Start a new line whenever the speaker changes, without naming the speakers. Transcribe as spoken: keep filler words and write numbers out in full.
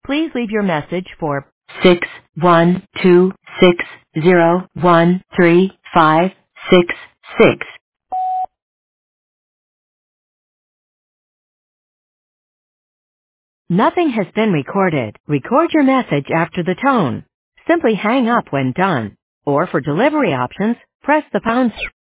Please leave your message for six one two six zero one three five six six. Nothing has been recorded. Record your message after the tone. Simply hang up when done. Or for delivery options, press the pound.